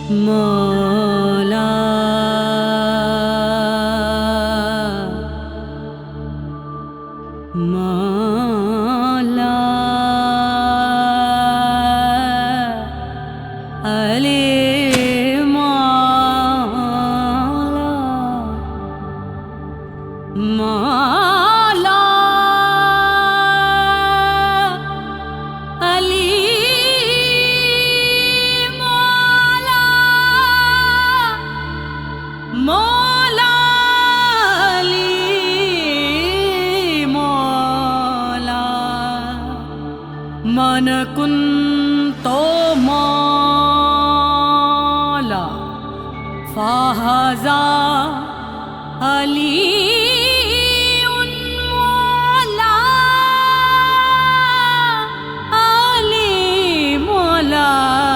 मौला मौला अली मौला मौला अली मौला अली मौला मन कुन्तो मौला फ़ाहज़ा अली उन मौला अली मौला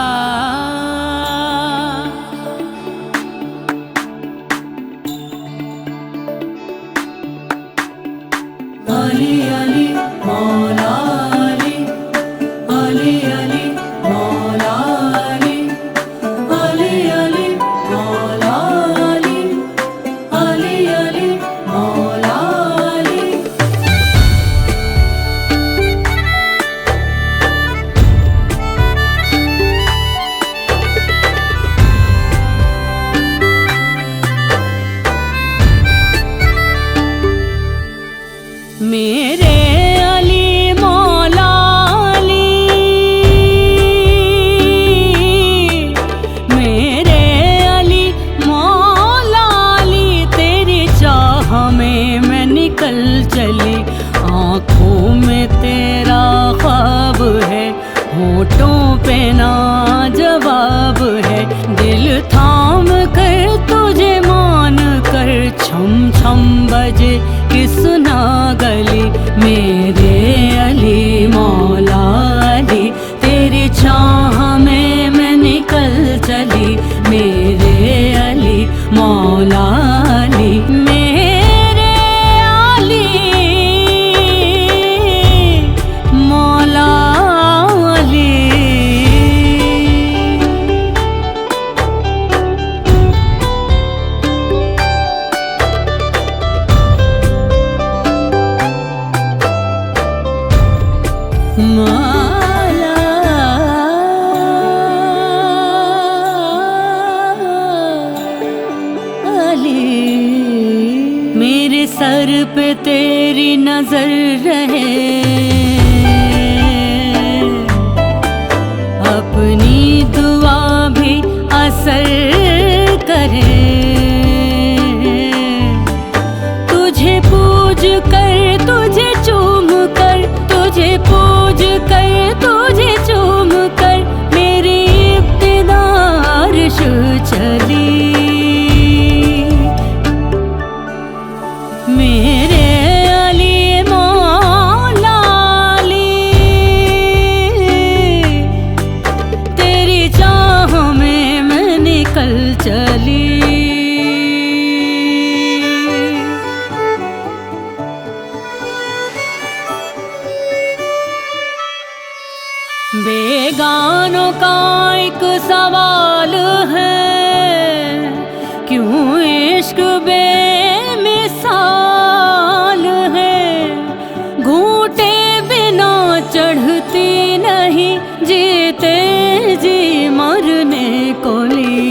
अली अली मौला अली अली अली मौला अली अली अली मौला अली अली अली मौला अली। मेरे अली मौला अली मेरे अली मौला अली तेरी चाह में मैं निकल चली। आँखों में तेरा ख्वाब है, होठों पे ना जवाब है। दिल थाम कर तुझे मान कर छम छम बजे किसना गली। मेरे अली मौला अली तेरी चाह में मैं निकल चली। मेरे अली मौला अली मेरे अली मौला अली। मौला अली मेरे सर पे तेरी नजर रहे, अपनी दुआ भी असर करे। तुझे पूज कर तुझे चूम कर तुझे पूज कर तुझे चूम कर मेरी इब्तिदा अर्श चली। मेरे अली मौला अली तेरी चाह में मैं निकल चली। बेगानों का एक सवाल है, क्यों इश्क बेमिसाल है। घूंटे बिना चढ़ती नहीं, जीते जी मरने को ली।